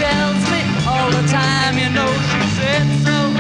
tells me all the time, you know she said so.